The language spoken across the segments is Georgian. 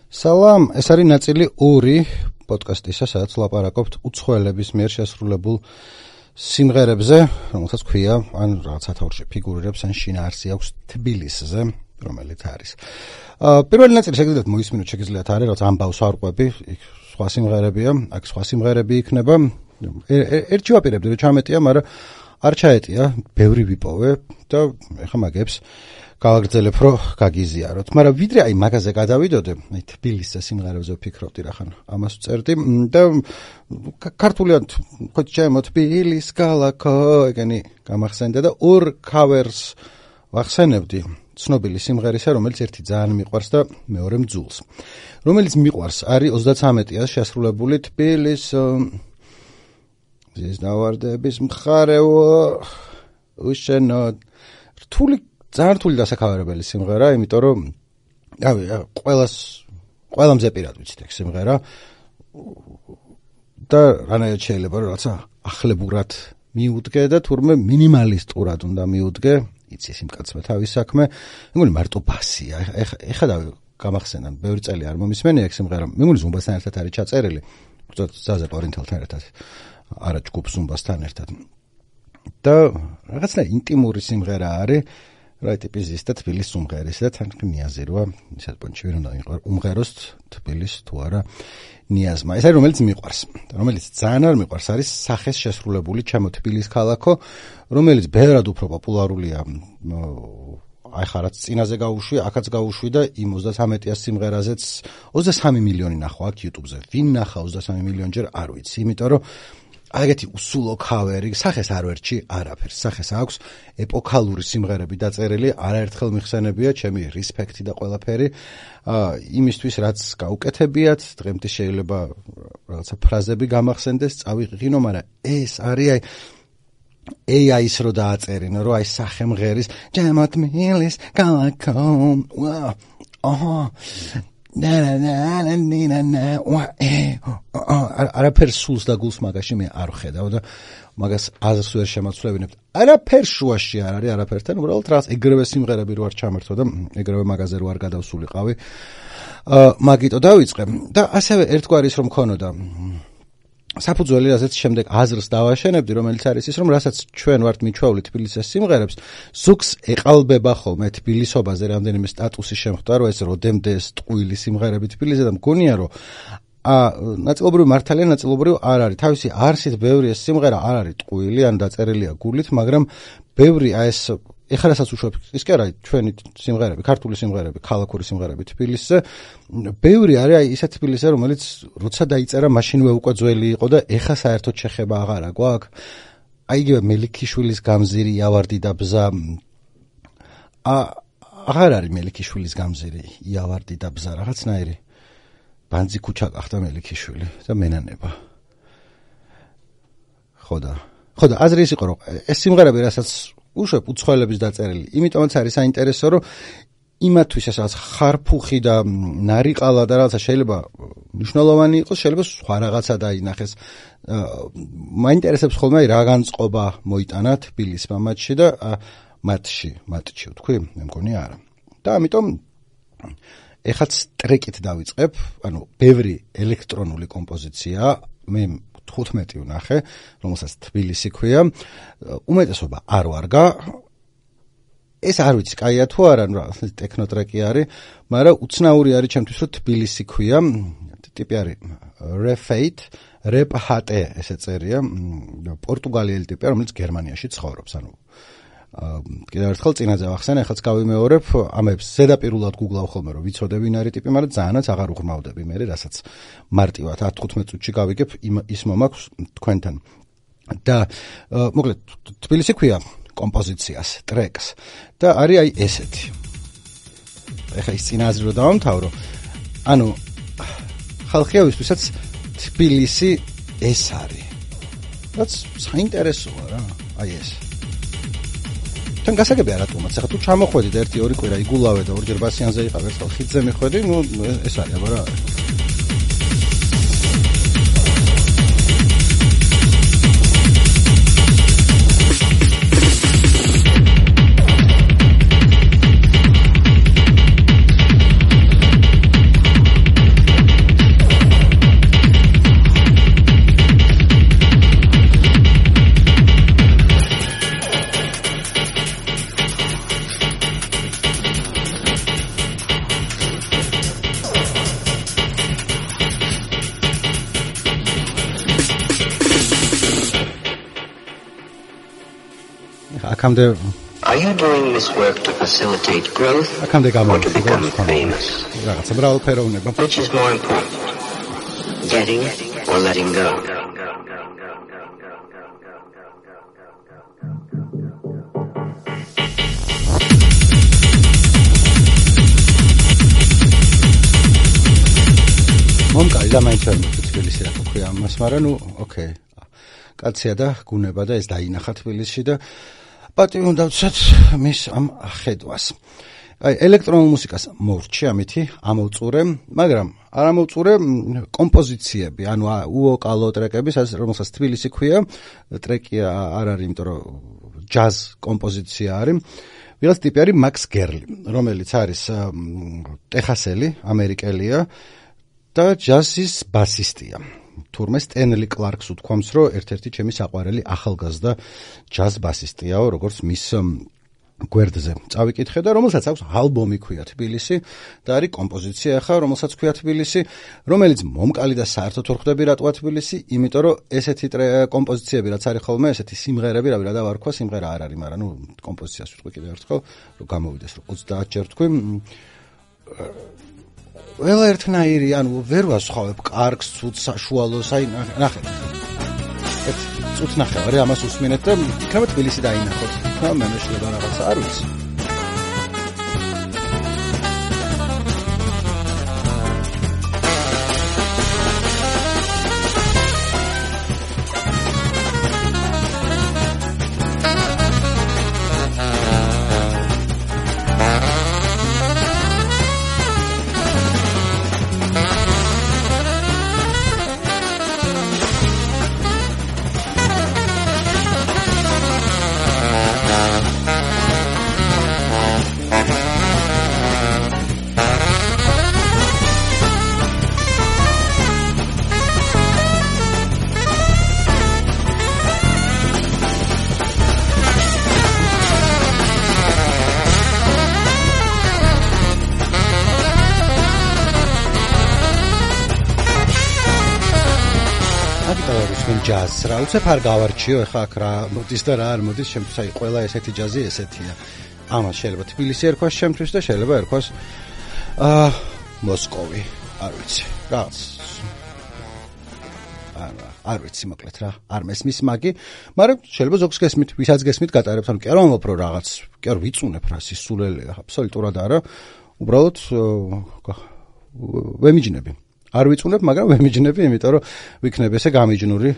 სალამ, ეს არის ნაწილი 2 პოდკასტისა, სადაც ლაპარაკობთ უცხოელების მიერ შესრულებულ სიმღერებზე, რომელსაც ქვია, ან რაღაც სათაურში ფიგურირებს, ან შინაარსი აქვს თბილისზე, რომელიც არის. პირველი ნაწილი შეგიძლიათ მოისმინოთ, შეგიძლიათ არის, რაც ამბავს არყვები, იქ სხვა სიმღერებია, აქ სხვა სიმღერები იქნება. ერთი ვაპირებდი, რომ ჩამეტია, მაგრამ არ ჩაეტია, ბევრი ვიპოვე და ეხლა მაგებს გავაგრძელებ, რომ გაგიზიაროთ. მაგრამ ვიდრე აი მაგაზე გადავიდოდე, აი თბილისზე სიმღერებზე ვფიქრობდი რახან ამას ვწერდი და ქართულად ხო ჩემო თბილის ქალაქო ეგენი გამახსენდა და 2 cover-ს ვახსენებდი ცნობილი სიმღერისა, რომელიც ერთი ძალიან მიყვარს და მეორე მძულს. რომელიც მიყვარს არის 33-ას შესრულებული თბილის ზიზნავარდების მხარეო უშენო რთული ძალიან რთული დასაკავებელი სიმღერა, იმიტომ რომ ყველამზე პირად ვიცით ეგ სიმღერა და რანაირად შეიძლება რომ რაცა ახლებურად მიუდგე და თურმე მინიმალისტურად უნდა მიუდგე, იცის იმ კაცმა თავის საქმე. მეგონი მარტო ბასია. ეხლა გამახსენდა, ბევრი წელი არ მომისმენია ეგ სიმღერა. მეგონი ზუმბასთან ერთად არის ჩაწერილი. უბრალოდ ზაზე პორინთელთან ერთად. არა ჯგუფ ზუმბასთან ერთად. და რაღაცა ინტიმური სიმღერა არის. რა ტიპის ის და თბილის უმღერის და თან ნიაზი როა ისეთ პონჩი ვერ უნდა იყო უმღეროს თბილის თუ არა ნიაზმა. ეს არის რომელიც მიყვარს. რომელიც ძალიან არ მიყვარს არის სახეს შესრულებული ჩემო თბილის ქალაქო, რომელიც ბევრად უფრო პოპულარულია. აი ხარაც წინაზე გავუშვი, აქაც გავუშვი და იმ 33-ას სიმღერაზეც 23 მილიონი ნახვა აქ YouTube-ზე. ვინ ნახა 23 მილიონჯერ არ ვიცი, იმიტომ რომ აგეთი უსულო ქავერი, სახეს არ ვერჩი არაფერს. სახეს აქვს ეპოქალური სიმღერები დაწერილი, არაერთხელ მიხსენებია, ჩემი რესპექტი და ყველაფერი. იმისთვის რაც გაუკეთებიათ, დღემდე შეიძლება რაღაცა ფრაზები გამახსენდეს, წავიღინო, მაგრამ ეს არის AI-ის რო დააწერინა, რომ აი სახემღერის ჩემო თბილის ქალაქო. არაფერ სულს და გულს მაგაში მე არ ვხედავ და მაგას აზრს ვერ შემაცვლებინებთ. არაფერ შუაში არ არის არაფერთან, უბრალოდ რაღაც ეგრევე სიმღერები რო არ ჩამერთო და ეგრევე მაგაზე რო არ გადავსულიყავი. მაგიტო დავიწყე და ასევე ერთგვარის რომ მქონოდა საფუძველი, რასაც შემდეგ აზრს დავაშენებდი, რომელიც არის ის, რომ რასაც ჩვენ ვართ მიჩვეული თბილისის სიმღერებს, ზოგს ეყალბება ხოლმე თბილისობაზე რამდენიმე სტატუსი შემხვდა, რომ ეს როდემდე ტყუილი სიმღერები თბილისზე და მგონია, რომ ნაწილობრივ მართალია, ნაწილობრივ არ არის. თავისი არსით ბევრი ეს სიმღერა არ არის ტყუილი, ან დაწერილია გულით, მაგრამ ბევრი ეს ეხლა რასაც უშვებ, ის კი არა ჩვენი სიმღერები, ქართული სიმღერები, ქალაქური სიმღერები თბილისზე, ბევრი არის აი ისეთ თბილისზე, რომელიც როცა დაიწერა, მაშინვე უკვე ძველი იყო და ეხლა საერთოდ შეხება აღარა გვაქვს. აი იგივე მელიქიშვილის გამზირი, იავარდი და ბზა. აღარ არის მელიქიშვილის გამზირი, იავარდი და ბზა, რაღაცნაირი ბანძი ქუჩა გახდა მელიქიშვილი და მენანება. ხო და აზრი ის იყო, რომ ეს სიმღერები რასაც უშვებ უცხოელების დაწერილი, იმიტომაც არის საინტერესო, რომ იმათთვის ეს რაღაც ხარფუხი და ნარიყალა და რაღაცა შეიძლება მნიშვნელოვანი იყოს, შეიძლება სხვა რაღაცა დაინახეს. მაინტერესებს ხოლმე რა განწყობა მოიტანა თბილისმა მათში და მათში ვთქვი, მე მგონი არა. და ამიტომ ეხაც ტრეკით დავიწყებ, ანუ ბევრი ელექტრონული კომპოზიცია, მე 15 ვნახე, რომელსაც თბილისი ქვია, უმეტესობა არ ვარგა. ეს არ ვიცი, კაია თუ არა, ტექნოტრეკი არის, მაგრამ უცნაური არის ჩემთვის, რომ თბილისი ქვია, ტიპი არის Repate, ესე წერია, პორტუგალიელი ტიპია, რომელიც გერმანიაში ცხოვრობს, ანუ კიდევ ერთხელ წინაზე ვახსენე, ეხლაც გავიმეორებ, ამებს ზედაპირულად გუგლავ ხოლმე, რომ ვიცოდე ვინ არის ტიპი, მაგრამ ძალიანაც აღარ უღრმავდები მე, რასაც მარტივად 10-15 წუთში გავიგებ, ის მომაქვს თქვენთან. და მოკლედ თბილისი ქვია კომპოზიციას, ტრეკს და არის აი ესეთი. ეხლა ის წინაზე რო დავამთავრო, ანუ ხალხიავისთვისაც თბილისი ეს არის. რაც საინტერესოა რა, აი ეს. თან გასაგები არატომაც, ახლა თუ ჩამოხვედით 1-2 კვირა იგულავე და ორჯერ ბასიანზე იყავ, ერთხელ ხიდზე მიხვედი, ნუ ეს არის, აბა რა არის. Are you doing this work to facilitate growth or to become famous? Which is more important, getting or letting go? მომკალი და მაინც ვერ მოხდა თბილისი რა თქვია ამას, მაგრამ ნუ ოკეი. კაცია და გუნება და ეს დაინახა თბილისში და პატივი უნდა ვცეთ მის ამ ხედვას. აი ელექტრონულ მუსიკას მოვრჩი ამითი, ამოვწურე, მაგრამ არ ამოვწურე კომპოზიციები, ანუ უოკალო ტრეკები, რომელსაც თბილისი ქვია, ტრეკი არ არის, იმიტომ რომ ჯაზ კომპოზიცია არის. ვიღაც ტიპი არის მაქს გერლი, რომელიც არის ტეხასელი, ამერიკელია და ჯაზის ბასისტია. თურმე სტენლი კლარკს უთქვამს, რომ ერთ-ერთი ჩემი საყვარელი ახალგაზრდა ჯაზ ბასისტიაო, როგორც მის გვერდზე წავიკითხე და რომელსაც აქვს ალბომი ქვია თბილისი და არის კომპოზიცია ახლა, რომელსაც ქვია თბილისი, რომელიც მომკალი და საერთოდ ვერ ხვდები რატოა თბილისი, იმიტომ რომ ესეთი კომპოზიციები რაც არის ხოლმე, ესეთი სიმღერები, რა დავარქვა, სიმღერა არ არის, მაგრამ ნუ კომპოზიციას ვიტყვი კიდევ ერთხელ, რომ გამოვიდეს, რომ 30 ჯერ თქვი. ყველა ერთნაირი, ანუ ვერ ვასხავებ კარგს, ცუდს, საშუალოს, აი ნახე. წუთ ნახევარი ამას უსმინეთ და იქნება თბილისი დაინახოთ. და მე შეიძლება რაღაცა არ ვიცი. ჯაზს რა უცებ არ გავარჩიო ეხა აქ რა მოდის და რა არ მოდის შემთხვევით აი ყველა ესეთი ჯაზი ესეთია ამას შეიძლება თბილისი ერქვას შემთხვევით და შეიძლება ერქვას მოსკოვი არ ვიცი რაღაც არ ვიცი მოკლედ რა არ მესმის მაგი მაგრამ შეიძლება ზოგს გესმით ვისაც გესმით გატარებთ ანუ კი არ მომავალ რაღაც კი არ ვიწუნებ რა სისულელია აბსოლუტურად არა უბრალოდ ვემიჯნები არ ვიწუნებ, მაგრამ ვემიჯნები, იმიტომ რომ ვიქნებ ესე გამიჯნული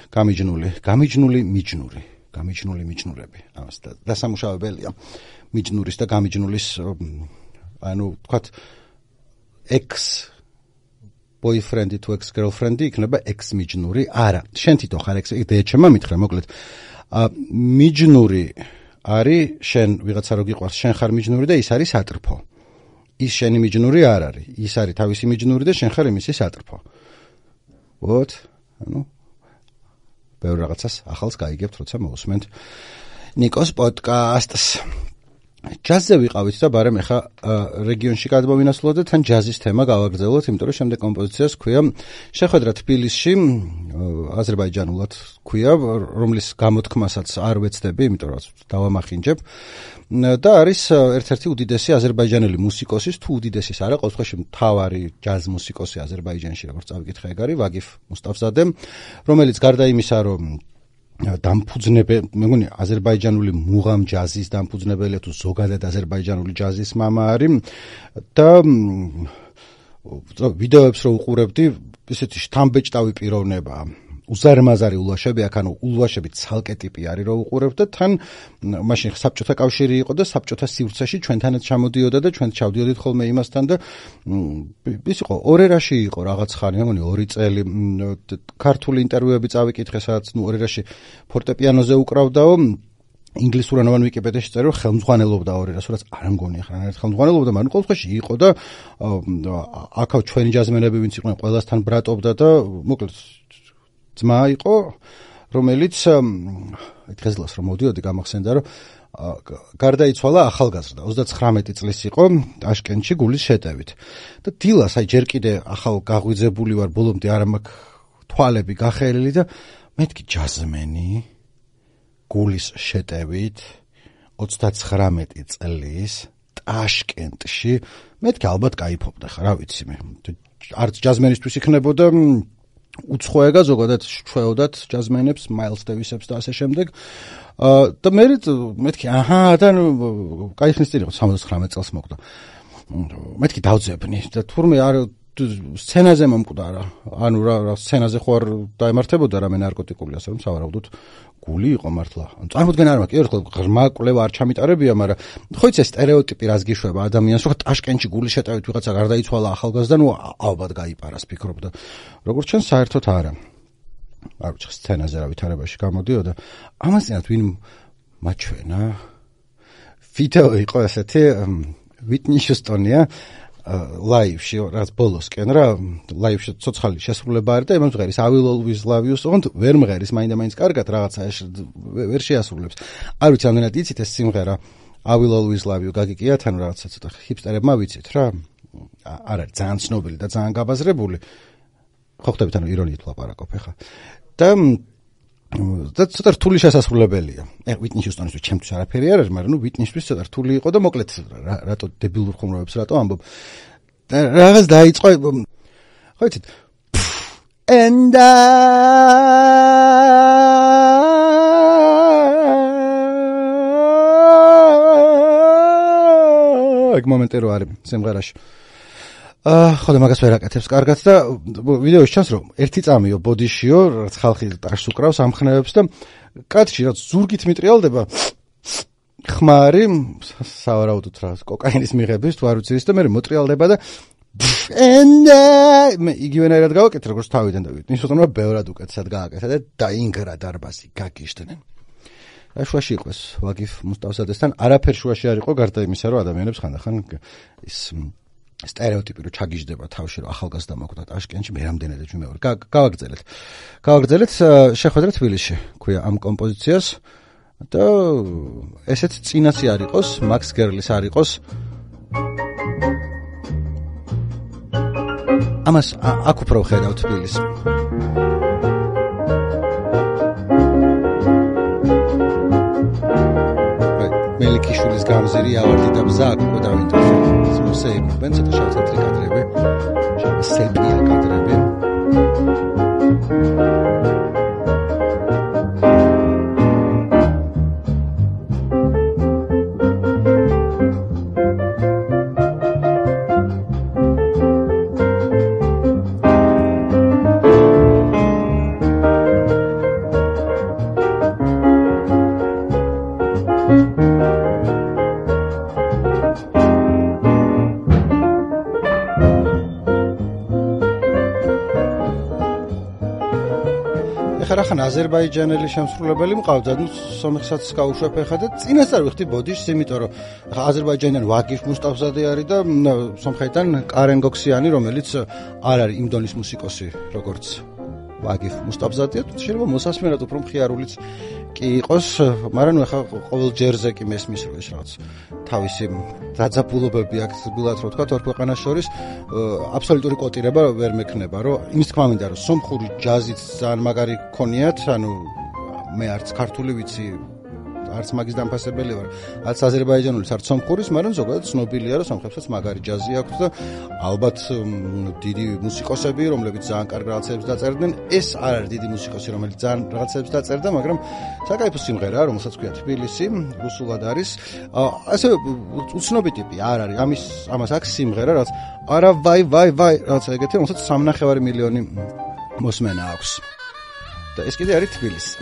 მიჯნურები. ამას დასამუშავებელია. მიჯნურის და გამიჯნულის, ანუ თქვათ ex boyfriend to ex girlfriend იქნება ex მიჯნური. არა, შენ თვითონ ხარ ex, დეჩემა მითხრა, მოკლედ. მიჯნური არის შენ ვიღაცა რო გიყვარს, შენ ხარ მიჯნური და ის არის სატრფო. ის შენი მიჯნური არ არის. ის არის თავისი მიჯნური და შენ ხარ იმისი სატრფო. ვოთ, ანუ ბევრ რაღაცას ახალს გაიგებთ, როცა მოусმენთ ნიკოს პოდკასტს. ჯაზზე ვიყავით და ბარემ ეხა რეგიონში გადმოვინაცვლოთ და თან ჯაზის თემა გავაგრძელოთ, იმიტომ რომ შემდეგ კომპოზიციას ქვია შეხვედრა თბილისში, აზერბაიჯანულად ქვია, რომლის გამოთქმასაც არ ვეცდები, იმიტომ რომ დავამახინჯებ. და არის ერთ-ერთი უდიდესი აზერბაიჯანელი მუსიკოსის, თუ უდიდესის არა, ყოველ შემთხვევაში მთავარი ჯაზ მუსიკოსი აზერბაიჯანში, როგორც წავიკითხე, ეგ არის ვაგიფ მუსტაფზადე, რომელიც გარდა იმისა, რომ დამფუძნებელი, მე მგონი აზერბაიჯანული მუღამ ჯაზის დამფუძნებელია თუ ზოგადად აზერბაიჯანული ჯაზის მამა არის და ვიდეოებს რო უყურებდი, ესეთი შთამბეჭდავი პიროვნებაა. უზარმაზარი ულვაშები, აქ ანუ ულვაშები ცალკე ტიპი არის, რო უყურებ და თან მაშინ საბჭოთა კავშირი იყო და საბჭოთა სივრცეში ჩვენთანაც ჩამოდიოდა და ჩვენ ჩავდიოდით ხოლმე იმასთან და ის იყო ორერაში იყო რაღაც ხანი, მე მგონი 2 წელი ქართული ინტერვიუები წავიკითხე, სადაც ნუ ორერაში ფორტეპიანოზე უკრავდაო ინგლისურენოვან ვიკიპედიაში წერო ხელმძღვანელობდა ორერას, რაც არ მგონი ახლა ერთ ხელმძღვანელობდა, მაგრამ ყოველ შემთხვევაში იყო და აქაო ჩვენი ჯაზმენები ვინც იყვნენ ყველასთან ბრატობდა და მოკლედ ძმა იყო, რომელიც დღესდღეაც რომ მოდიოდი გამახსენდა, რომ გარდაიცვალა ახალგაზრდა, 39 წლის იყო, ტაშკენტში გულის შეტევით. და დილას აი ჯერ კიდე ახალ გაღვიძებული ვარ, ბოლომდე არ მაქვს თვალები გახელილი და მეთქი ჯაზმენი გულის შეტევით 39 წლის ტაშკენტში მეთქი ალბათ кайფობდა ხა რა ვიცი მე არც ჯაზმენისთვის იქნებოდა უცხოეგა ზოგადად ჩვეოდათ ჯაზმენებს მაილს დევისებს და ასე შემდეგ და მეთქი და кайხნის წინ იყო 79 წელს მოკვდა მეთქი დავძებნი და თურმე არ სცენაზე მომკვდარა ანუ რა სცენაზე ხო არ დაემართებოდა რამე ნარკოტიკული ასე რომ სავარაუდოდ გული იყო მართლა წარმოდგენა არ მაქვს ერთხელ ღრმა კვლევა არ ჩამიტარებია მაგრამ ხო იცი სტერეოტიპი რას გიშვება ადამიანს ხო ტაშკენტში გული შეტევით ვიღაცა გარდაიცვალა ახალგაზრდა ნუ ალბათ გაიპარას ფიქრობდა როგორც ჩვენ საერთოდ არა არ ვიცი სცენაზე რა ვითარებაში გამოდიოდა ამასთანავე ვინ მაჩვენა ვიდეო იყო ესეთი ვიტნი ჰიუსტონია ლაივში რაც ბოლოსკენ რა ლაივში ცოცხალი შესრულება არის და იმას მღერის I will always love you ოღონდ ვერ მღერის მაინდა-მაინც კარგად რაღაცა ვერ შეასრულებს არ ვიცი ამდენად იცით ეს სიმღერა I will always love you გაგიკიათ ანუ რაღაცა ცოტა ჰიპსტერებმა ვიცით რა არ არის ძალიან ცნობილი და ძალიან გაბაზრებული ხო ხდებით ანუ ირონიით ვლაპარაკობ ხა და ცოტა რთული შესასრულებელია. ვიტნი ჰიუსტონისთვის ჩემთვის არაფერი არ არის, მაგრამ ნუ ვიტნისთვის ცოტა რთული იყო და მოკლედ რატო დებილურ ხუმრობებს რატო ამბობ. და რაღაც დაიწყო ხო იცით and ეგ მომენტი რო არის სიმღერაში. ხო და მაგას ვერ აკეთებს კარგად და ვიდეოში ჩანს რომ ერთი წამიო ბოდიშიო რაც ხალხი ტაშს უკრავს ამხნევებს და კადრში რაც ზურგით მიტრიალდება ხმარი სავარაუდოდ რა კოკაინის მიღების თუ არ ვიცი ის და მე მოტრიალდება და მე იგივენაირად გავაკეთე როგორც თავიდან და ვიტნი სულთანმა ბევრად უკეთესად გააკეთა და დაინგრა დარბაზი გაგიშდნენ და შუაში იყო ეს ვაგიფ მუსტავზადესთან არაფერ შუაში არ იყო გარდა იმისა რომ ადამიანებს ხანდახან ის სტერეოტიპი რო ჩაგიждდება თავში რომ ახალგაზრდა მოკვდა ტაშკენტში მე რამდენადაც ვიმეორე გავაგრძელეთ შეხვედრა თბილისში ქვია ამ კომპოზიციას და ესეც წინაცი არ იყოს მაქს გერლის არ იყოს ამას აქ უფრო ხედავ თბილისს მელიქიშვილის გამზირი ავარდი და ბზა აქ უკვე დავინტერესე მოსეიმობენ ცოტა შავ-თეთრი კადრები სეპია კადრები ხან აზერბაიჯანელი შემსრულებელი მყავდა, ნუ სომეხსაც გავუშვებ ახლა და წინასწარ ვიხდი ბოდიშს, იმიტომ რომ ახლა აზერბაიჯანიდან ვაგიფ მუსტავზადე არის და სომხეთიდან კარენ გოქსიანი, რომელიც არ არის იმ დონის მუსიკოსი, როგორც ვაგიფ მუსტავზადე, შეიძლება მოსასმენად უფრო მხიარულიც კი იყოს, მაგრამ ნუ ახლა ყოველ ჯერზე კი მესმის რომ ეს რაღაც თავისი დაძაბულობები აქვს ბილად რო თქვა ორ ქვეყანას შორის აბსოლუტური კოტირება ვერ მექნება, რომ იმის თქმა მინდა რომ სომხური ჯაზით ძალიან მაგარი ქონიათ, ანუ მე არც ქართული ვიცი, არც მაგის დამფასებელი ვარ, არც აზერბაიჯანულის, არც სომხურის, მაგრამ ზოგადად ცნობილია რომ სომხებსაც მაგარი ჯაზი აქვს და ალბათ დიდი მუსიკოსები, რომლებიც ძალიან კარგ რაღაცებს დაწერდნენ, ეს არ არის დიდი მუსიკოსი, რომელიც ძალიან რაღაცებს დაწერდა, მაგრამ საკაიფო სიმღერაა, რომელსაც ქვია თბილისი, რუსულად არის. ასე უცნობი ტიპი არ არის. ამას აქვს სიმღერა, რაც არა ვაი რაღაცა ეგეთი, რომელსაც 3.5 მილიონი მოსმენა აქვს. და ეს კიდე არის თბილისი.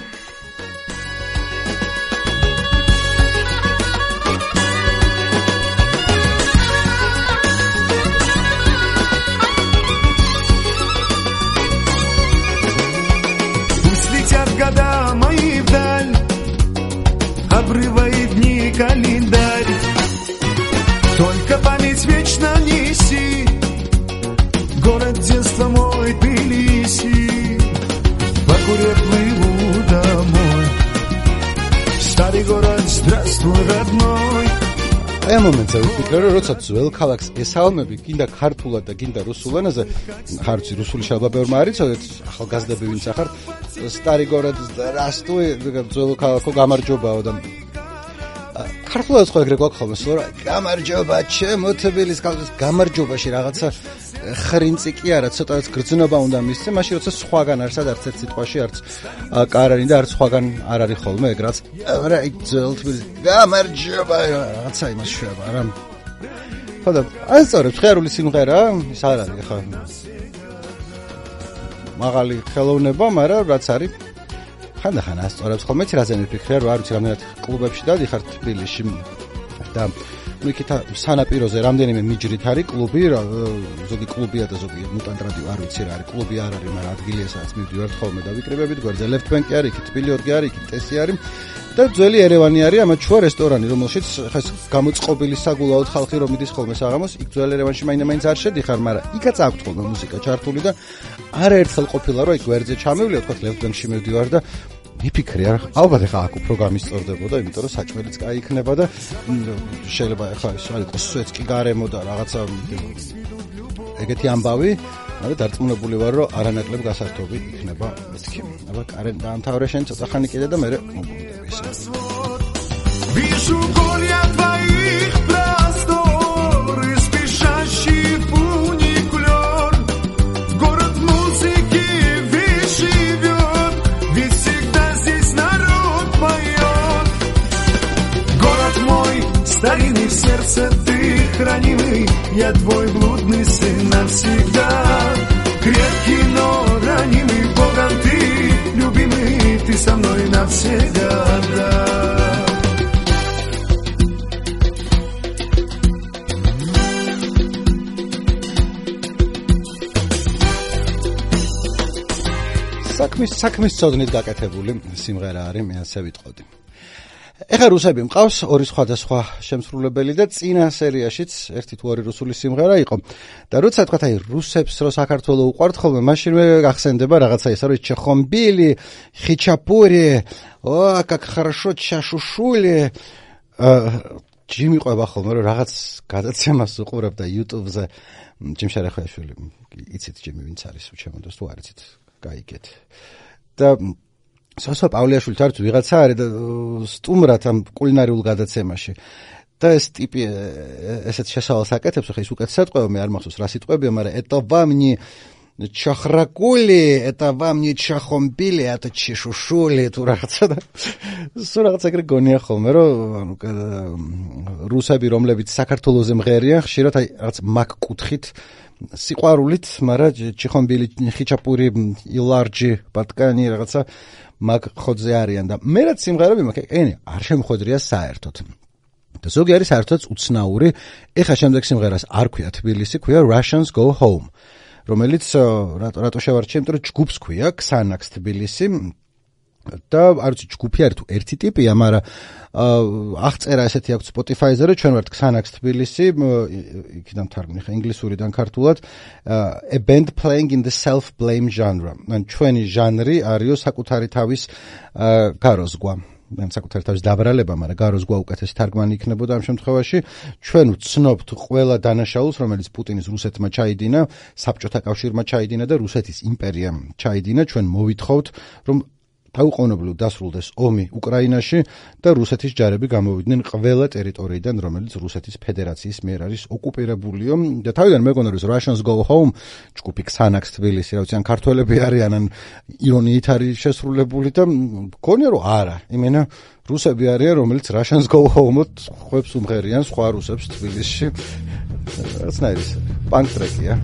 Года мои вдаль обрывает дни календарь. Только память вечно неси, город детства мой Тбилиси. По Куре плыву домой, старый город, здравствуй, родной. აი ამ მომენტზე ვფიქრე რომ როცა ძველ ქალაქს ესალმები გინდა ქართულად და გინდა რუსულ ენაზე ხარცი რუსული შალბა ბევრმა არის წოდეთ ახალგაზრდები ვინც ახარ სტარი გორად რასტუი ძველ ქალაქო გამარჯობაო და ქართულად ხო ეგრე გვაქვს ხოლმე სულ რა გამარჯობა ჩემო თბილის კალთის გამარჯობაში რაღაცა ხრინწი კი არა ცოტაც გრძნობა უნდა მისცე მაშინ როცა სხვაგან არ სადაც ერთ სიტყვაში არც კარანი და არც სხვაგან არ არის ხოლმე ეგ რაც რა ძველ თბილის გამარჯობა რაღაცა იმას შევა რა ხოდა აი სწორედ ხერული სიმღერა ის არ არის ხა მაღალი ხელოვნება მაგრამ რაც არის ხანდახან ასწორებს ხოლმე რაზე მიფიქრე რომ არ ვიცი რამდენად კლუბებში დავიხარ თბილისში და იქით სანაპიროზე რამდენიმე მიჯრით არის კლუბი ზოგი კლუბია და ზოგი მუტანტ რადიო არ ვიცი რა არის კლუბი არ არის მაგრამ ადგილია სადაც მივდივართ ხოლმე და ვიკრიბებით გვერდზე ლეფტ ბენკი არის იქით თბილი ორგი არის იქით ტესი არის და ძველი ერევანი არის ამათ შუა რესტორანი რომელშიც ხა ეს გამოწყობილი საგულაოდ ხალხი რომ მიდის ხოლმე საღამოს იქ ძველ ერევანში მაინდა-მაინც არ შედიხარ მაგრამ იქაც აქვს ხოლმე მუსიკა ჩართული და არაერთხელ ყოფილა რომ იქ გვერდზე ჩამევლია თქვა ლეფტ ბენკში მივდივარ და მიფიქრე რა ალბათ ეხა აქ უფრო გამისწორდებოდა იმიტომ რომ საჭმელიც კაი იქნება და შეიძლება ეხა ის არის კოსვეცკი გარემო და რაღაცა ეგეთი ამბავი მაგრამ დარწმუნებული ვარ რომ არანაკლებ გასართობი იქნება მეთქი აბა კარენ დაამთავრე შენ ცოტა ხანი კიდე და მე მოგვიდები ისე Вижу горя твоих простор и спешащий фуникулер город музыки весь живет ведь всегда здесь народ поет город мой старинный в сердце ты хранимый я твой блудный сын навсегда крепкий но ранимый Богом ты любимый ты со мной навсегда да საქმის წოდნით გაკეთებული სიმღერა არის მე ასე ვიტყოდი. ეხლა რუსები მყავს ორი სხვადასხვა შემსრულებელი და წინა სერიაშიც ერთი თუ ორი რუსული სიმღერა იყო. და როცა თქვა აი რუსებს რო საქართველოს უყვართ ხოლმე მაშინვე გახსენდება რაღაცა ისა რომ ჩეხომბილი, ხიჩაპური, о, как хорошо чашушули ჯიმიყვება ხოლმე რომ რაღაც გადაცემას უყურებდა YouTube-ზე ჯიმშარეხვეშვილი იცით ჯიმი ვინც არის უჩემოდოს თუ არ იცით გაიგეთ და სოსო პავლეაშვილით არც ვიღაცა არის და სტუმრად ამ კულინარიულ გადაცემაში და ეს ტიპი ესეთ შესავალს აკეთებს ხა ის უკეთესად ყვება მე არ მახსოვს რა სიტყვებია მაგრამ это вам не чахракули это вам не чахомбили это чешушули თუ რაღაცა და სულ რაღაცა ეგრე გონია ხოლმე რომ ანუ რუსები რომლებიც საქართველოზე მღერიან ხშირად აი რაღაც მაგ კუთხით სიყვარულით, მაგრამ ჩეხომბილი ხიჩაპური ილარჯი ბატკანი რაღაცა მაგ ხოძე არიან და მე რაც სიმღერები მაქვს, ენი არ შემოხვედრია საერთოდ. და ზოგი არის საერთოდ უცნაური. ეხა შემდეგ სიმღერას არ ქვია თბილისი, ქვია Russians Go Home, რომელიც რატო შევარჩიე, იმიტომ რომ ჯგუფს ქვია Xanax თბილისი და არ ვიცი ჯგუფი არის თუ ერთი ტიპია, მაგრამ აღწერა ესეთი აქვს Spotify-ზე, რომ ჩვენ ვართ Xanax თბილისი, იქიდან თარგმნი ხა ინგლისურიდან ქართულად, a band playing in the self-blame genre. ან ჩვენი ჟანრი არისო საკუთარი თავის გაროზგვა. ან საკუთარი თავის დაბრალება, მაგრამ გაროზგვა უკეთესი თარგმანი იქნებოდა ამ შემთხვევაში. ჩვენ ვცნობთ ყველა დანაშაულს, რომელიც პუტინის რუსეთმა ჩაიდინა, საბჭოთა კავშირმა ჩაიდინა და რუსეთის იმპერიამ ჩაიდინა. ჩვენ მოვითხოვთ, რომ დაუყოვნებლივ დასრულდეს ომი უკრაინაში და რუსეთის ჯარები გამოვიდნენ ყველა ტერიტორიიდან, რომელიც რუსეთის ფედერაციის მიერ არის ოკუპირებულიო. და თავიდან მეგონა რომ Russians Go Home ჯგუფი Xanax თბილისი, რა ვიცი, ან ქართველები არიან, ან ირონიით არის შესრულებული და მგონია რომ არა. იმენა რუსები არიან, რომელიც Russians Go Home-ოთ ხვებს უმღერიან სხვა რუსებს თბილისში. რაცნაირი პანკ ტრეკია.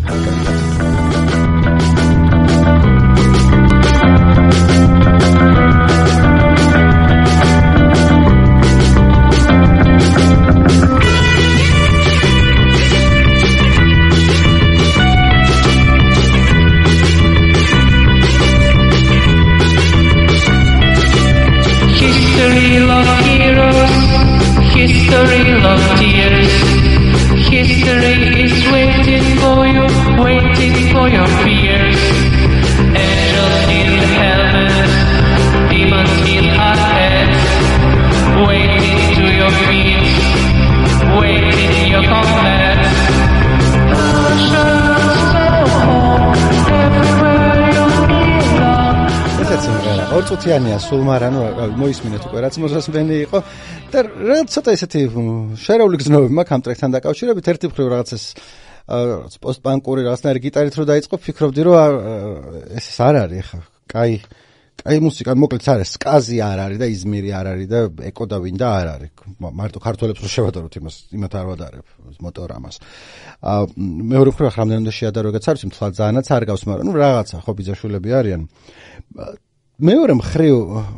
History of tears. History is waiting for you, waiting ორწუთიანია სულ, მაგრამ მოისმინეთ უკვე რაც მოსასმენი იყო და რაღაც ცოტა ესეთი შერეული გზნობები მაქვს ამ ტრეკთან დაკავშირებით. ერთი მხრივ რაღაცას პოსტ-პანკური რაღაცნაირი გიტარით რო დაიწყო, ფიქრობდი რომ ეს არ არის ხა. კაი მუსიკა, მოკლედ არ არის, სკაზი არ არის და იზმირი არ არის და ეკო და ვინ და არ არის. მარტო ქართველებს რო შევადაროთ იმათ არ ვადარებ მოტორამას. მეორე მხრივ რამდენიმე შეადარო რაღაც არის, მთლად ძალიანაც არ გავს, მაგრამ რაღაცა ხო ბიძაშვილები არიან. მეორე მხრივ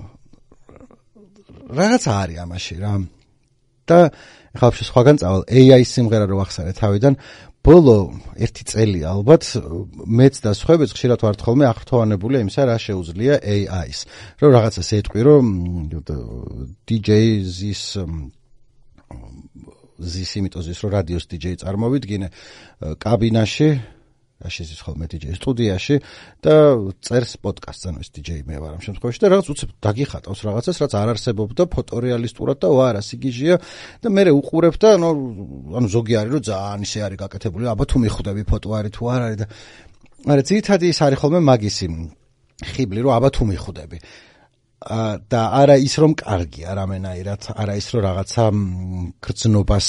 რაღაცა არის ამაში რა. და ხა ვაფშე სხვაგან წავალ AI სიმღერა რო ახსენე თავიდან ბოლო 1 წელი ალბათ მეც და სხვაებიც ხშირად ვართ ხოლმე აღფრთოვანებულია იმისა რა შეუძლია AI-ს. რომ რაღაცას ეტყვი რომ DJ-ზის იმიტოზის რომ რადიოს DJ წარმოვიდგინე კაბინაშიაშეზის ხოლმე DJ სტუდიაში და წერს პოდკასტს ანუ ეს DJ მე ვარ ამ შემთხვევაში და რაღაც უცებ დაგიხატავს რაღაცას რაც არ არსებობდა ფოტორეალისტურად და არა სიგიჟია და მე უყურებ და ანუ ზოგი არის რომ ძალიან ისე არის გაკეთებული აბა თუ მიხვდები ფოტო არის თუ არ არის და არა ძირითადად ის არის ხოლმე მაგისი ხიბლი რომ აბა თუ მიხვდები და არა ის რომ კარგია რამენაირად არა ის რომ რაღაცა გრძნობას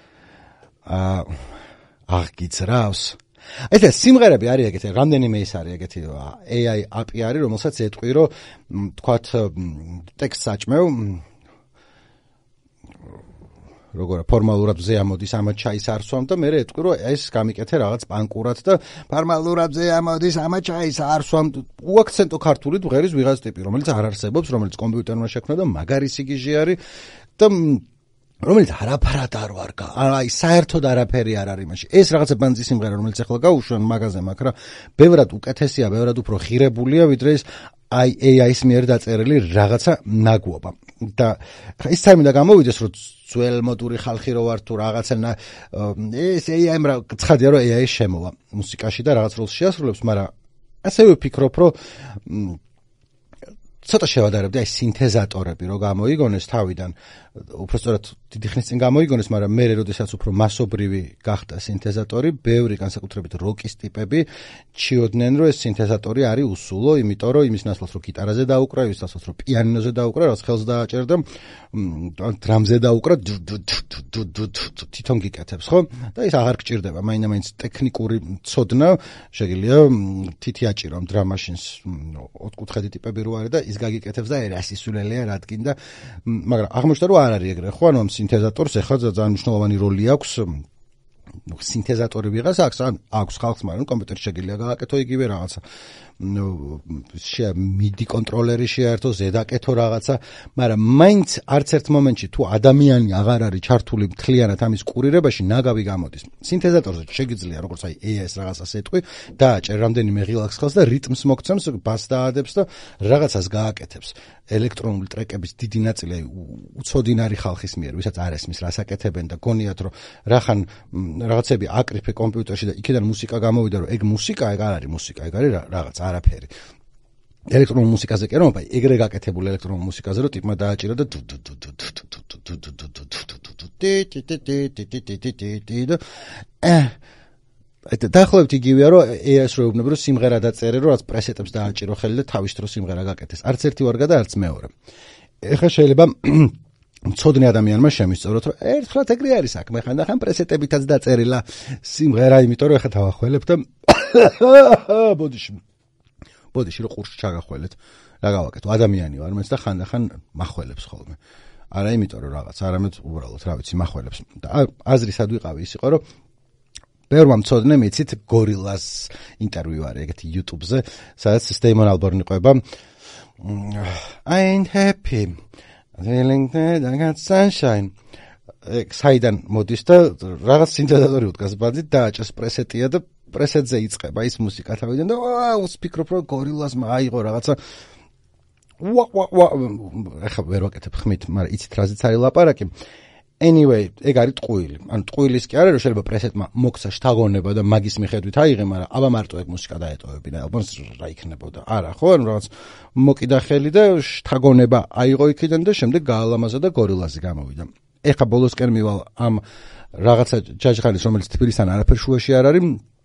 აღგიძრავს ეს სიმღერები არის ეგეთი, რამდენიმე ის არის ეგეთი AI API არის, რომელსაც ეტყვი, რომ თქვათ ტექსტს აჭმევ როგორ ფორმალურად ზე ამოდის ამა ჩაის არსვამ და მე ეტყვი, რომ ეს გამიკეთე რაღაც პანკურად და ფორმალურად ზე ამოდის ამა ჩაის არსვამ უაქცენტო ქართულით ვღერის ვიღაც ტიპი, რომელიც არ არსებობს, რომელიც კომპიუტერმა შექმნა და მაგარი სიგიჟე არის და რომელიც არაფრად არ ვარ აი საერთოდ არაფერი არ არის მაშინ ეს რაღაცა ბანძი სიმღერა რომელიც ახლა გაუშვენ მაგაზე მაქვს რა ბევრად უკეთესია ბევრად უფრო ღირებულია ვიდრე ეს აი AI-ის მიერ დაწერილი რაღაცა ნაგუობა და ის საერთოდ გამოვიდეს რომ ძველმოდური ხალხი რო ვარ თუ რაღაცა ეს AI-მა ცხადია რომ AI შემოვა მუსიკაში და რაღაც როლს შეასრულებს მაგრამ ასევე ვფიქრობ რომ ცოტა შევადარებდი აი სინთეზატორები რო გამოიგონეს თავიდან უბრალოდ დიდი ხნის წინ გამოიგონეს მაგრამ მე როდესაც უფრო მასობრივი გახდა სინთეზატორი ბევრი განსაკუთრებით როკის ტიპები ჩიოდნენ რომ ეს სინთეზატორი არის უსულო იმიტომ რომ იმის ნაცვლად რომ გიტარაზე დაუკრა იმის ნაცვლად რომ პიანინოზე დაუკრა რაც ხელს დააჭერდა დრამზე დაუკრა თვითონ გიკეთებს ხო და ის აღარ გჭირდება მაინც ტექნიკური ცოდნა შეგიძლია თითი აჭირო ამ დრამაშინს ოთხკუთხედი ტიპები რო არის და ის გაგიკეთებს და ეს ისულელია რადგან და მაგრამ აღმოჩნდა რომ არ არის ეგრე ხო ანუ ამ სინთეზატორს ახლა ძალიან მნიშვნელოვანი როლი აქვს სინთეზატორი ვიღას აქვს ხალხს მაგრამ კომპიუტერში შეგიძლია გააკეთო იგივე რაღაცა MIDI კონტროლერი შეერთო ზედაკეთო რაღაცა მაგრამ მაინც არც ერთ მომენტში თუ ადამიანი აღარ არის ჩართული მთლიანად ამის კურირებაში ნაგავი გამოდის სინთეზატორზე შეგიძლია როგორც აი AI-ს რაღაცას ეტყვი დააჭერ რამდენიმე ღილაკს ხელს და რიტმს მოგცემს ბას დაადებს და რაღაცას გააკეთებს ელექტრონული ტრეკების დიდი ნაწილი აი უცოდინარი ხალხის მიერ ვისაც არ ესმის რას აკეთებენ და გონიათ რომ რახან რაღაცები აკრიფე კომპიუტერში და იქიდან მუსიკა გამოვიდა რომ ეგ მუსიკა ეგ არ არის მუსიკა ეგ არის რაღაც არაფერი ელექტრონულ მუსიკაზე კი რომ ეგრე გაკეთებული ელექტრონულ მუსიკაზე რომ ტიპმა დააჭირა და დაახლოებით იგივეა რომ AI-ს რო ეუბნები რომ სიმღერა დაწერე რომ რაც პრესეტებს დააჭირო ხელი და თავის დროს სიმღერა გაკეთეს არც ერთი ვარ და არც მეორე ეხლა შეიძლება მცოდნე ადამიანმა შემისწოროთ რომ ერთხლაც ეგრე არის საქმე ხანდახან პრესეტებითაც დაწერილა სიმღერა იმიტომ რომ ეხლა დავახველებ და ბოდიში რო ყურში ჩაგახველეთ რა გავაკეთო ადამიანი ვარ მეც და ხანდახან მახველებს ხოლმე არა იმიტომ რომ რაღაც არამედ უბრალოდ რა ვიცი მახველებს და აზრი სად ვიყავი ის იყო რომ ბევრმა მცოდნე მიცით გორილას ინტერვიუ არის ეგეთი YouTube-ზე სადაც Damon Albarn იყვება I ain't happy feeling that I got sunshine საიდან მოდის და რაღაც სინთეზატორი უდგას ბანძით დააჭერს პრესეტია და პრესეტზე იწყება ის მუსიკა თავიდან და ვფიქრობ რომ გორილასმა აიღო რაღაცა ეხლა ვერ ვაკეთებ ხმით მაგრამ იცით რაზეც არის ლაპარაკი anyway ეგ არის ტყუილი ანუ ტყუილის კი არა რომ შეიძლება პრესეტმა მოგცა შთაგონება და მაგის მიხედვით აიღე მაგრამ აბა მარტო ეგ მუსიკა დაეტოვებინა ალბათ რა იქნებოდა არა ხო ანუ რაღაც მოკიდა ხელი და შთაგონება აიღო იქიდან და შემდეგ გაალამაზა და გორილაზე გამოვიდა ეხლა ბოლოსკენ მივალ ამ რაღაცა ჯაჟღალის რომელიც თბილისთან არაფერ შუაში არ არის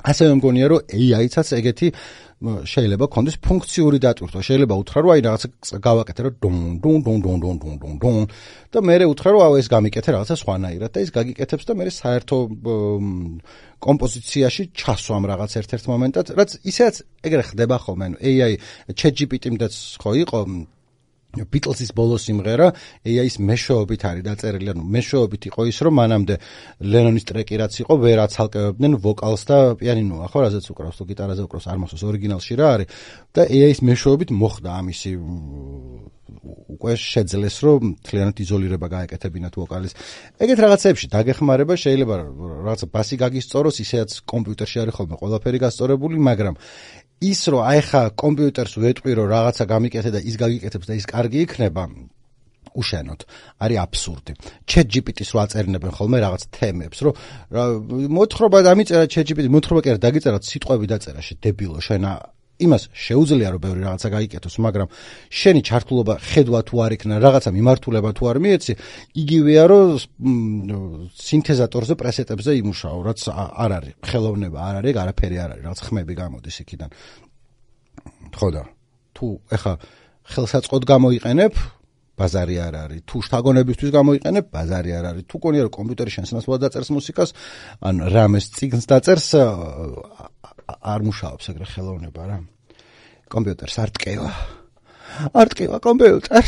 ასევე მგონია რომ AI-ცაც ეგეთი შეიძლება კონდეს ფუნქციური დატვირთვა. შეიძლება უთხრა რომ აი რაღაცა გავაკეთე რომ დონ და მე უთხრა რომ აუ ეს გამიკეთე რაღაცა სხვანაირად და ის გაგიკეთებს და მე საერთო კომპოზიციაში ჩასვამ რაღაც ერთ-ერთ მომენტად, რაც ისეც ეგრე ხდება ხოლმე. AI ChatGPT-მდაც ხო იყო Beatles-ის ბოლო სიმღერა AI-ის მეშვეობით არის დაწერილი, ანუ მეშვეობით იყო ის, რომ მანამდე ლენონის ტრეკი რაც იყო, ვერ აცალკევებდნენ ვოკალს და პიანინოა, ხო, რაზეც უკრავს, თუ გიტარაზე უკრავს, არ მოსოს ორიგინალში რა არის. და AI-ის მეშვეობით მოხდა ამისი უკვე შეძლეს, რომ მთლიანად იზოლირება გაეკეთებინათ ვოკალის. ეგეთ რაღაცებში დაგეხმარება შეიძლება რაღაცა ბასი გაგისწოროს, ისეაც კომპიუტერში არის ხოლმე ყველაფერი გასწორებული, მაგრამ ის რომ აი ხა კომპიუტერს ვეტყვი რომ რაღაცა გამიკეთე და ის გაგიკეთებს და ის კარგი იქნება უშენოდ არის აბსურდი. ChatGPT-ს რო აწერინებენ ხოლმე რაღაც თემებს, რომ მოთხრობა დამიწერა ChatGPT, მოთხრობა კი არა დაგიწერა სიტყვები დაწერაში, დებილო, შენ იმას შეუძლია რომ ბევრი რაღაცა გაიკეთოს, მაგრამ შენი ჩართულობა ხედვა თუ არ იქნა, რაღაცა მიმართულება თუ არ მიეცი, იგივეა რომ სინთეზატორზე პრესეტებზე იმუშაო, რაც არ არის, ხელოვნება არ არის, არაფერი არ არის, რაღაც ხმები გამოდის იქიდან. ხო და თუ ეხა ხელსაწყოდ გამოიყენებ, ბაზარი არ არის. თუ შთაგონებისთვის გამოიყენებ, ბაზარი არ არის. თუ გონია რომ კომპიუტერი შენს ნაცვლად დაწერს მუსიკას, ან რამეს წიგნს დაწერს, არ მუშაობს ეგრე ხელოვნება რა. კომპიუტერს არ ტკივა კომპიუტერს.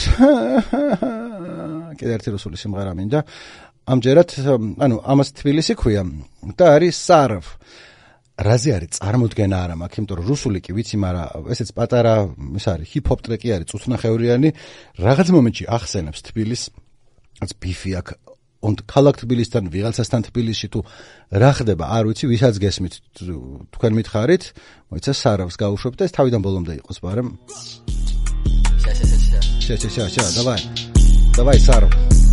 კიდე ერთი რუსული სიმღერა მინდა. ამჯერად, ანუ ამას თბილისი ქვია და არის სარვ. რაზე არის წარმოდგენა არა მაქვს, იმიტომ რომ რუსული კი ვიცი, მაგრამ ესეც პატარა, ეს არის ჰიპ-ჰოპ ტრეკი არის, წუთნახევრიანი, რაღაც მომენტში ახსენებს თბილისს, რაც ბიფი აქვს. ქალაქ თბილისთან ვიღაცასთან თბილისში თუ რა ხდება არ ვიცი ვისაც გესმით თქვენ მითხარით მოიცა სარავს გაუშვებ და ეს თავიდან ბოლომდე იყოს მაგრამ давай саров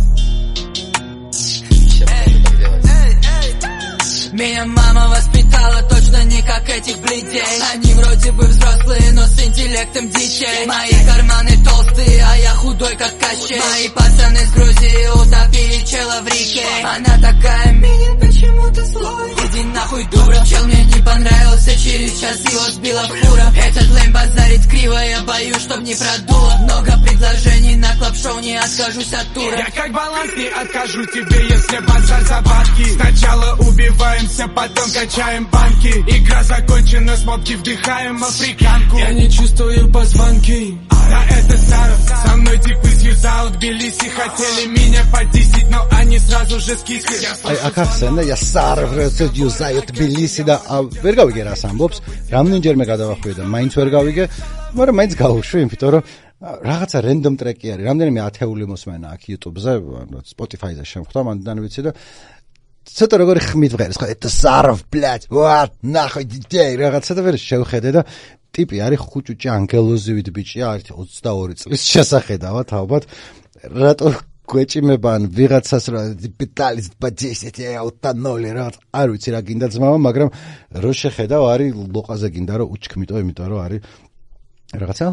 Меня мама воспитала точно не как этих блядей. Они вроде бы взрослые, но с интеллектом дичей. Мои карманы толстые, а я худой как Кощей. Мои пацаны с Грузии утопили чела в реке. Она такая, меня почему ты злой? Иди нахуй, дура. Чел мне не понравился, через час его сбила фура. Этот лэм базарит криво, я боюсь, чтоб не продуло. Много предложений на клаб-шоу, не откажусь от тура. Я как баланс не откажу тебе, если базар за бабки. Сначала убиваем, потом качаем банки. Игра закончена, смотки вдыхаем африканку. Я не чувствую позвонки. Да это Саров, со мной типы сьюзаут, Тбилиси хотели меня поддисить, но они сразу же скисли. Акахсена, я Саров, сьюзаут, Тбилиси და ვერ გავიგე რას ამბობს, რამდენჯერმე გადავახვიე და მაინც ვერ გავიგე, მაგრამ მაინც გავუშვი, იმიტომ რომ რაღაცა random ტრეკი არის, რამდენიმე ათეული მოსმენა აქვს YouTube-ზე, Spotify-ზე შემხვდა, მანდან ვიცი და ცოტა როგორი ხმით ვღერს, ხო, это Саров, блядь, вот, нахуй детей, რაღაცა და ვერ შევხედე და ტიპი არის ხუჭუჭი ანგელოზივით ბიჭია, არის 22 წლის შესახედავად, ალბათ, რატო გვეჭიმება ან ვიღაცას რა პიტალის ბაჯესეთ აუტანოლი რაღაც არ ვიცი რა გინდა ძმამა, მაგრამ რო შეხედავ არის ლოყაზე გინდა რომ უჩქმიტო, იმიტომ რომ არის რაღაცა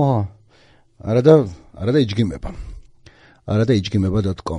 არადა იჯგიმება.com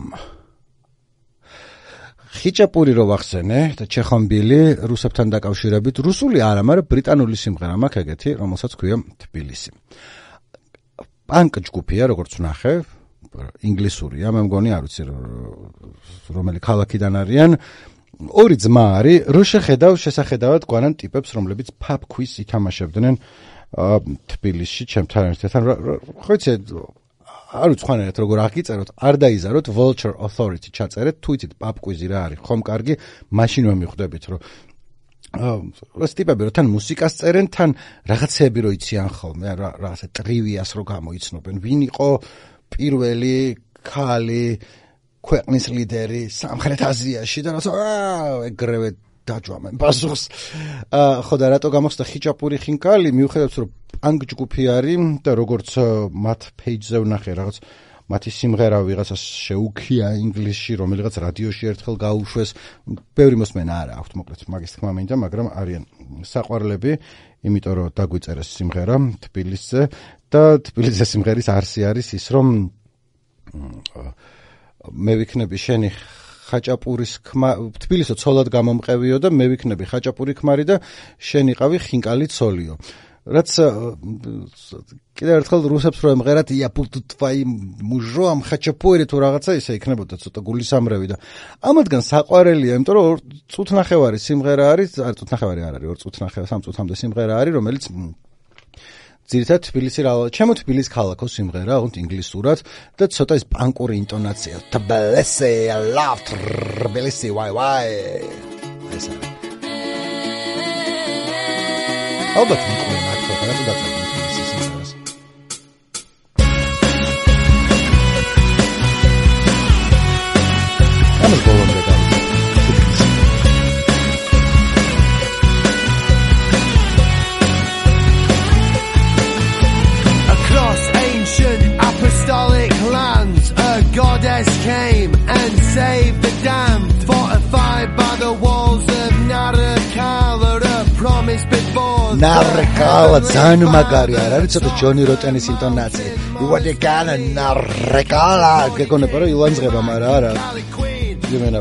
ხიჭაპური რო ვახსენე და ჩეხომბილი რუსებთან დაკავშირებით რუსული არა, მაგრამ ბრიტანული სიმღერა მაქვს ეგეთი, რომელსაც ქვია თბილისი. პანკ ჯგუფია, როგორც ვნახე, ინგლისურია, მე მგონი არ ვიცი რომელი ქალაქიდან არიან. ორი ძმა არის, რო შეხედავ შესახედავად გვანან ტიპებს, რომლებიც pub quiz ითამაშებდნენ თბილისში ჩემთან ერთად. ხო იცი არ უცხანერად როგორ აღიწეროთ, არ დაიზაროთ Vulture Authority ჩაწერეთ, თუ იცით pub quiz-ი რა არის, ხომ კარგი, მაშინ ვემიხვდებით, რომ ეს ტიპები რო თან მუსიკას წერენ, თან რაღაცები რო იციან ხოლმე, რაღაცა ტრივიას რო გამოიცნობენ, ვინ იყო პირველი ქალი ქვეყნის ლიდერი სამხრეთ აზიაში და რაღაცა ეგრევე დაჯვამენ პასუხს. ხო და რატო გამოხსნა ხიჭაპური ხინკალი, მიუხედავად რომ პანკ ჯგუფი არის და როგორც მათ პეიჯზე ვნახე რაღაც მათი სიმღერა ვიღაცას შეუქია ინგლისში, რომელიღაც რადიოში ერთხელ გაუშვეს, ბევრი მოსმენა არა აქვთ, მოკლედ მაგის თქმა მინდა, მაგრამ არიან საყვარლები, იმიტომ რომ დაგვიწერეს სიმღერა თბილისზე და თბილისზე სიმღერის არსი არის ის, რომ მე ვიქნები შენი ხაჭაპურის ქმარი, თბილისო ცოლად გამომყევიო და მე ვიქნები ხაჭაპური ქმარი და შენ იყავი ხინკალი ცოლიო. რაც კიდევ ერთხელ რუსებს რო ემღერათ я буду твоим мужом ხაჭაპური თუ რაღაცა ისე იქნებოდა ცოტა გულისამრევი და ამადგან საყვარელია, იმიტომ რომ წუთნახევარი სიმღერა არის, წუთნახევარი არ არის, 2 წუთნახევარი, 3 წუთამდე სიმღერა არის, რომელიც ძირითადად თბილისი ჩემო თბილისის ქალაქოს სიმღერა, ოღონდ ინგლისურად და ცოტა ის პანკური ინტონაცია. Tbilisi, I love Tbilisi, why? ეს არის. ალბათ მიყვრე მართლა რა დაწერ თბილისის სიმღერას. ამას ბოლომდე გავიწევ. Apostolic lands, a goddess came and saved the damned, fortified by the walls of Narikala, a promise before Narikala, ძალიან მაგარი არის, ცოტა ჯონი როტენის ინტონაცია. What you gonna Narikala? გეკონება რომ ილანძღება, მაგრამ არა. იმენა.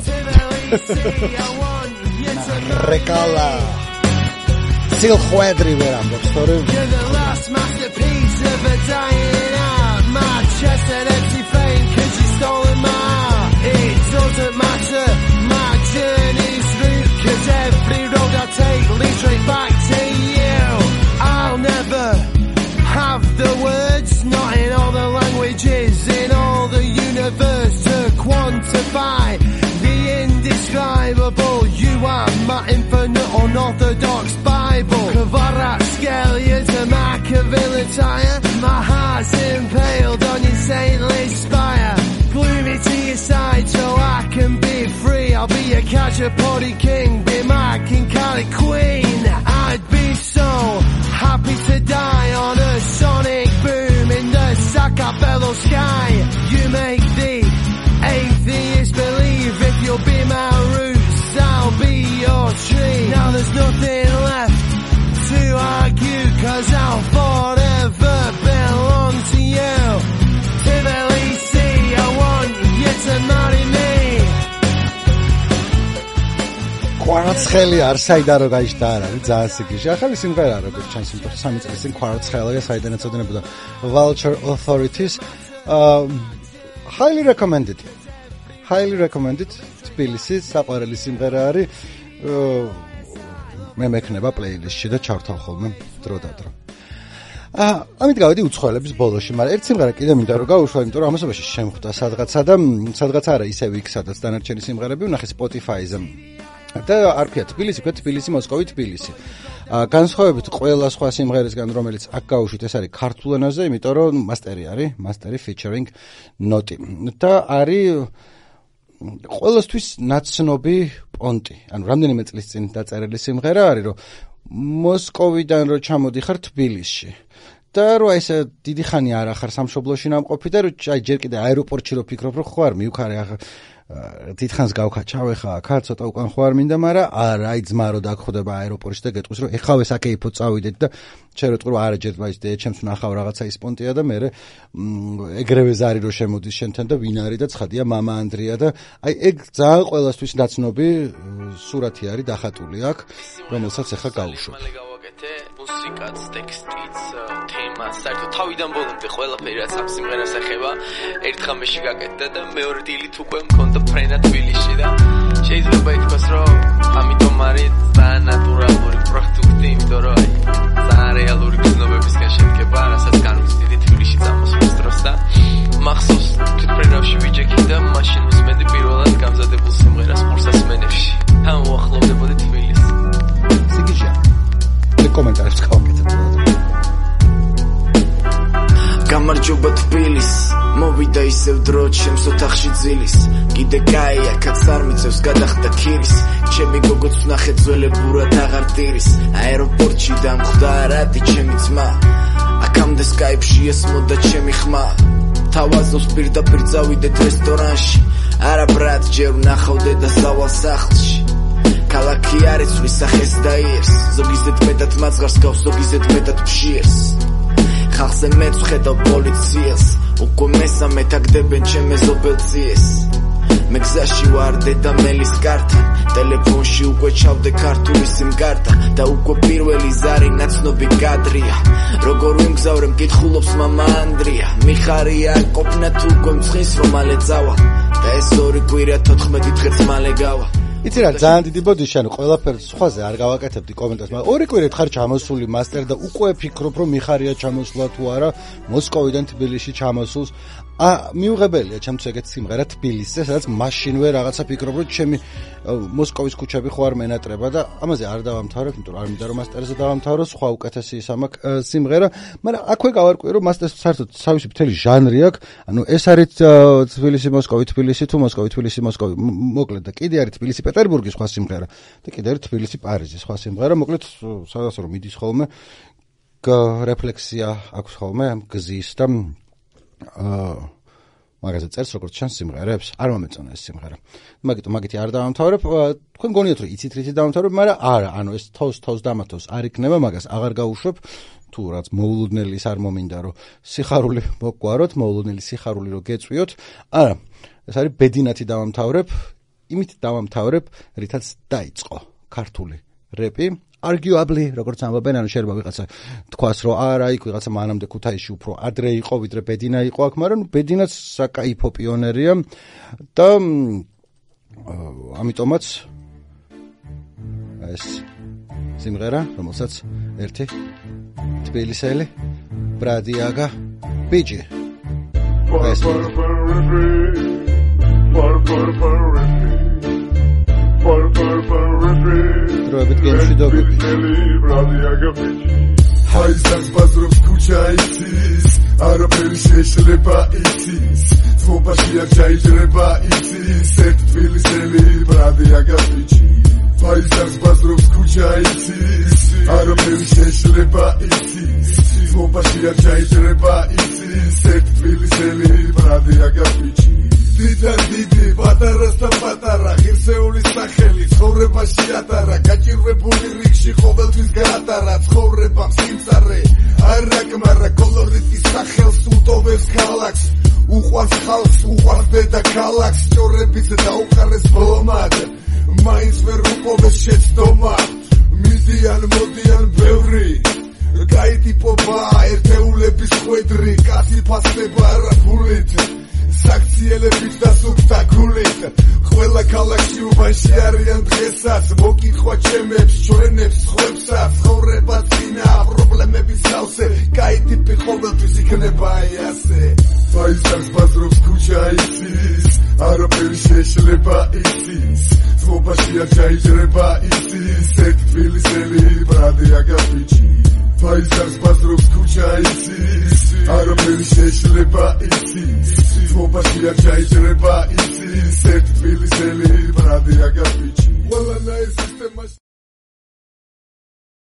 Narikala. სილხვედრი ვერ ამბობს, თორემ the last masterpiece of a dying art. My chest and empty fame, cause you stolen my heart. It doesn't matter, my journey's through, cause every road I take leads straight back to you. I'll never have the words, not in all the languages, in all the universe, to quantify the indescribable. You are my infinite unorthodox Bible. Kavarat scale, you're to Machiavelli attire. My heart's impaled on your saintly spire. Glue me to your side so I can be free. I'll be your Khachapuri king, be my Kinkali queen. I'd be so happy to die on a sonic boom in the Sacabello sky. You make the atheist believe if you'll be my roots, I'll be your tree. Now there's nothing left to argue, cause I'll forever belong to you. Tbilisi, I want you to marry me. კვარაცხელი არ საიდან რო გაიშთა არ არის, ძალიან სიგიჟე. ახალი სიმღერა როგორც ჩანს, იმიტომ რომ 3 წლის წინ კვარაცხელია საიდანაც ოდენებოდა Vulture Authorities. Highly recommended. თბილისის საყვარელი სიმღერა არის. მე მექნება პლეილისტში და ჩავთავ ხოლმე დრო და დრო. ამით გავედი უცხოელების ბოლოში, მაგრამ ერთ სიმღერა კიდე მინდა რომ გავუშვა, იმიტომ რომ ამასობაში შემხვდა სადღაცა და სადღაცა არა ისევ იქ, სადაც დანარჩენი სიმღერები ვნახე Spotify-ზე. და არ ქვია თბილისი, ქვია თბილისი, მოსკოვი, თბილისი. განსხვავებით ყველა სხვა სიმღერისგან, რომელიც აქ გავუშვით, ეს არის ქართულ ენაზე, იმიტომ რომ მასტერი featuring ნოტი. და არის ყველასთვის ნაცნობი პონტი. ანუ რამდენიმე წლის წინ დაწერილი სიმღერა არის, რომ მოსკოვიდან რო ჩამოდიხარ თბილისში. და რო ესე დიდი ხანი არ ახარ სამშობლოში ნამყოფი და რო ჯერ კიდე აეროპორტში რო ფიქრობ, რომ ხო არ მივქარე ახლა დიდხანს გავხაჩავ ხა აქ ცოტა უკან ხო არ მინდა, მაგრამ არა, აი ძმა რო დაგხვდება აეროპორტში და გეტყვის რომ ეხავე საკეიფო წავიდეთ და შენ რო ტყურო არა ჯერ მაინც ჩემს ნახავ რაღაცა ის პონტია და მე ეგრევე ზარი რო შემოდის შენთან და ვინ არის და ცხადია მამა ანდრია და აი ეგ ძალიან ყველასთვის ნაცნობი სურათი არის დახატული აქ, რომელსაც ახლა გავუშვებ. მუსიკაც, ტექსტიც, თემა, საერთოდ თავიდან ბოლომდე ყველაფერი რაც ამ სიმღერას ეხება, ერთ ღამეში გაკეთდა და მეორე დილით უკვე მქონდა ფრენა თბილისში და შეიძლება ითქვას, რომ ამიტომ არის ძალიან ნატურალური პროდუქტი, იმიტომ რომ ძალიან რეალური გზნობებისგან შედგება, რასაც განვიცდიდი თბილისში წამოსვლის დროს და მახსოვს თვითფრენაში ვიჯექი და მაშინ უსმენდი პირველად გამზადებულ სიმღერას ყურსასმენებში. თან უახლოვდებოდი თბილისს. სიგიჟე კომენტარებს გავაკეთებ. გამარჯობა თბილის, მოვიდა ისევ დრო ჩემს ოთახში ძილის. კიდე კაია, კაც არ მიწევს გადახდა ქირის. ჩემი გოგოც ვნახე ძველებურად აღარ ტირის. აეროპორტში დამხვდა არადი ჩემი ძმა. აქამდე სკაიპში ესმოდა ჩემი ხმა. თავაზობს პირდაპირ წავიდეთ რესტორანში. არა ბრატ, ჯერ ვნახავდე და სავალ სახლში. ქალაქი არის ვისახეს და იერს, ზოგიზეთ მეტად მაწღარს გავს, ზოგიზეთ მეტად ფშიერს. ხალხზე მეც ვხედავ პოლიციას, უკვე მესამე თაგდებენ ჩემ მეზობელ ძიეს. მე გზაში ვარ დედამელის კართან ტელეფონში უკვე ჩავდე ქართული სიმკარტა და უკვე პირველი ზარი ნაცნობი კადრია როგორ ვიმგზავრე მკითხულობს მამა ანდრია მიხარია ყოფნა თუ უკვე მცხის რომ მალე წავა და ეს 2 კვირა 14 დღეც მალე გავა იცი რა ძალიან დიდი ბოდიში ანუ ყველაფერს სხვაზე არ გავაკეთებდი კომენტარს მაგრამ 2 კვირით ხარ ჩამოსული მასტერ და უკვე ფიქრობ რომ მიხარია ჩამოსვლა თუ არა მოსკოვიდან თბილისში ჩამოსულს მიუღებელია ჩემთვის ეგეთ სიმღერა თბილისზე სადაც მაშინვე რაღაცა ფიქრობ რომ ჩემი მოსკოვის ქუჩები ხო არ მენატრება და ამაზე არ დავამთავრებ იმიტომ რომ არ მინდა რომ მასტერზე დავამთავრო სხვა უკეთესი ის ამაქვს სიმღერა მაგრამ აქვე გავარკვიე რომ მასტერს საერთოდ თავისი მთელი ჟანრი აქვს ანუ ეს არის თბილისი მოსკოვი თბილისი თუ მოსკოვი თბილისი მოსკოვი მოკლედ და კიდე არის თბილისი პეტერბურგის სხვა სიმღერა და კიდე არის თბილისი პარიზის სხვა სიმღერა მოკლედ სადაც რომ მიდის ხოლმე რეფლექსია აქვს ხოლმე ამ გზის და მაგაზე წერს როგორც ჩანს სიმღერებს არ მომეწონა ეს სიმღერა მაგითი არ დავამთავრებ თქვენ გონიათ რომ იცით რითი დავამთავრებ მაგრამ არა ანუ ეს თავს დამათოს არ იქნება მაგას აღარ გაუშვებ თუ რაც მოულოდნელის არ მომინდა რომ სიხარული მოგვაროთ მოულოდნელი სიხარული რომ გეწვიოთ არა ეს არის ბედინათი დავამთავრებ იმით დავამთავრებ რითაც დაიწყო ქართული რეპი arguably როგორც ამბობენ ანუ შეიძლება ვიღაცა თქვას რომ არა იქ ვიღაცა მანამდე ქუთაისში უფრო ადრე იყო ვიდრე ბედინა იყო აქ მაგრამ ბედინაც საკაიფო პიონერია და ამიტომაც ეს სიმღერა რომელსაც ერთი თბილისელი ბრადიაგა ბიჭი დროებით გემშვიდობები ჰაიზას ბაზრობს ქუჩა იცის არაფერი შეშლება იცის ძმობაში არ ჩაიჯრება იცის ერთ თბილისელი ბრადიაგა ბიჭი ჰაიზას ბაზრობს ქუჩა იცის არაფერი შეშლება იცის ძმობაში არ ჩაიჯრება იცის ერთ თბილისელი ბრადიაგა ბიჭი დიდად დიდი პატარასთან პატარა ღირსეულის სახელი ცხოვრებაში ატარა გაჭირვებული რიგში ყოველთვის გაატარა ცხოვრებამ სიმწარე არა კმარა კოლორიტის სახელს უტოვებს ქალაქს უყვარს ხალხს უყვარს დედა ქალაქს სწორების დაუყარეს ბლომად მაინც ვერ უპოვეს შეცდომა მიდიან მოდიან ბევრი გაიტიპობა ერთეულების ხვედრი კაცი ფასდება არა ფულით საქციელებით და სუფთა გულით ყველა ქალაქში უბანში არიან დღესაც მოკითხვა ჩემებს ჩვენებს ხვებსაც ცხოვრება წინა პრობლემების სავსე გაიტიპი ყოველთვის იქნება ასე ფაიზას ბაზრობს ქუჩა იცის არაფერი შეშლება იცის ძმობაში არ ჩაიჯრება იცის ერთ თბილისელი ბრადიაგა ბიჭი ფაიზას ბაზრობს ქუჩა იცის არაფერი შეშლება იცის ძმობაში არ ჩაიჯრება იცის ერთ თბილისელი ბრადიაგა ბიჭი ყველა ნაირ სისტემაში